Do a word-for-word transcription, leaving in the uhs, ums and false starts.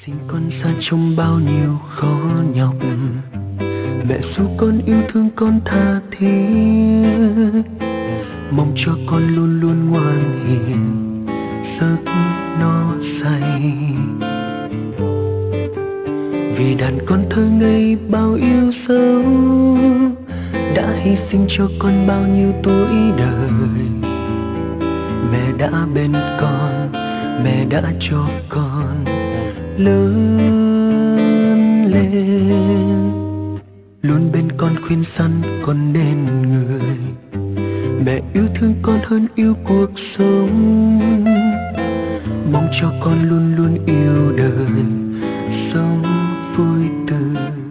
Sinh con ra trong bao nhiêu khó nhọc, mẹ ru con yêu thương con tha thiết, mong cho con luôn luôn ngoan hiền, giấc no say. Vì đàn con thơ ngây bao yêu dấu, đã hy sinh cho con bao nhiêu tuổi đời. Mẹ đã bên con, mẹ đã cho con lớn lên, luôn bên con khuyên răn con nên người. Mẹ yêu thương con hơn yêu cuộc sống, mong cho con luôn luôn yêu đời, sống vui tươi.